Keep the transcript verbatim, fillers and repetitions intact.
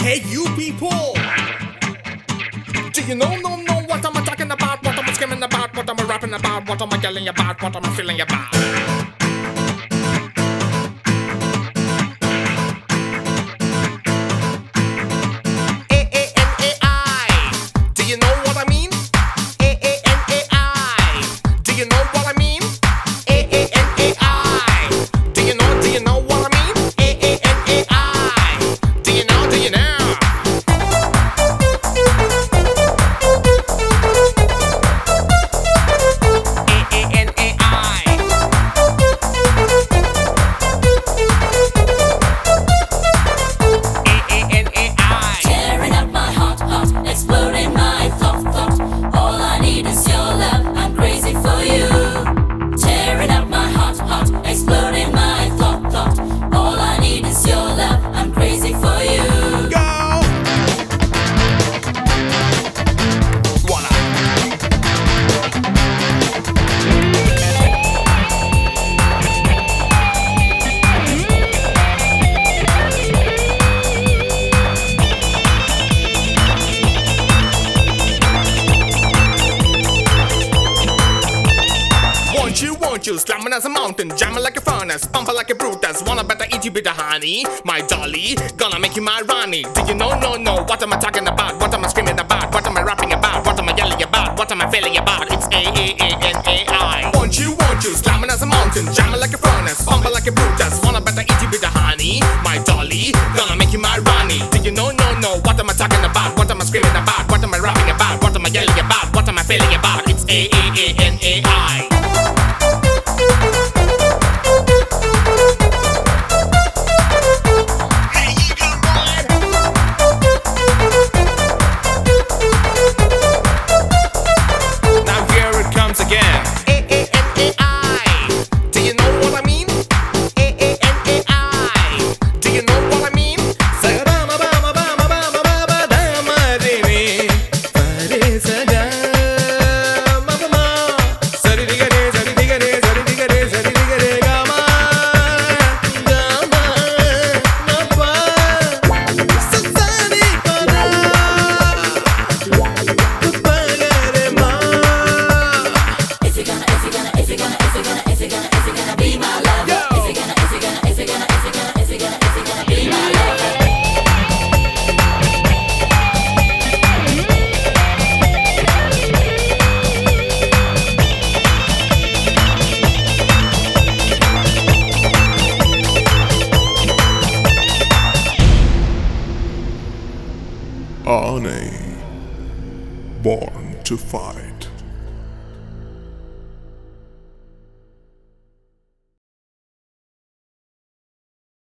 Hey, you people! Do you know, no, know what I'm talking about? What I'm screaming about? What I'm rapping about? What am I yelling about? What am I feeling about? You want you slamming as a mountain, jamming like a furnace, pumping like a Brutus. Wanna better eat you bit of honey, my dolly, gonna make you my Ronnie. Do you know, no, no, what am I talking about? What am I screaming about? What am I rapping about? What am I yelling about? What am I feeling about? It's A A A N A I. Want you, want you, slamming as a mountain, jamming like a furnace, pumping like a Brutus. Wanna better eat you bit of honey, my dolly, gonna make you my Ronnie. Do you know, no, no, what am I talking about? What am I screaming about? What am I rapping about? What am I yelling about? What am I feeling about? It's A A A N A I. Arnie, born to fight.